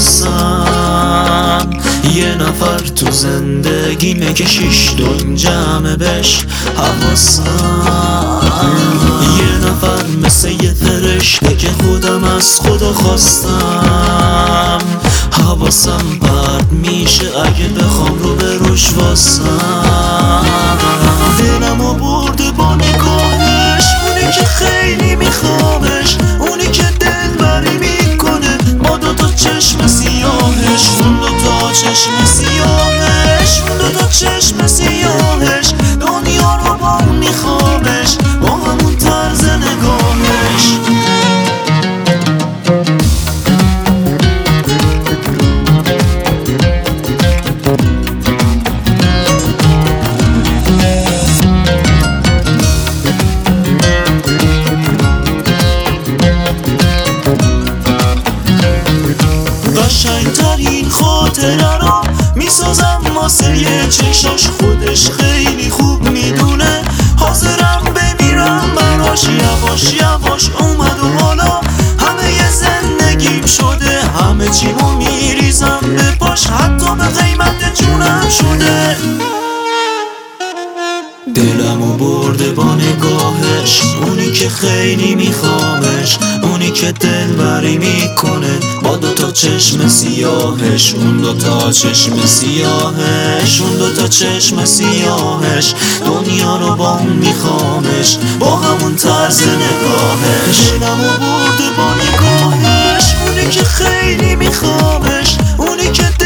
حواسم یه نفر تو زندگیمه که شیش دنگ جمعه بهش حواسم یه نفر مثل یه فرشته که خودم از خدا خواستم حواسم پرد میشه اگه بخوام رو به روش واسم دلمو برده با نگاهش اونی که خیلی میخوامش اونی که دلبری میکنه با دوتا چشم سیاهش اون دوتا چشم سیاهش اون دوتا چشم سیاهش دنیا رو با اون میخوامش با همون طرز نگاهش قشنگترین خاطره رو میسازم واسه یه چشاش خودش خیلی خوب میدونه حاضرم بمیرم براش یواش یواش اومد و حالا همه ی زندگیم شده همه چیمو میریزم به پاش حتی به قیمت جونم شده دلمو برده با نگاهش اونی که خیلی میخوامش اونی که دلبری میکنه با دوتا چشم سیاهش اون دوتا چشم سیاهش اون دوتا چشم سیاهش دنیا رو با اون میخوامش با همون طرز نگاهش دلمو برده با نگاهش اونی که خیلی میخوامش اونی که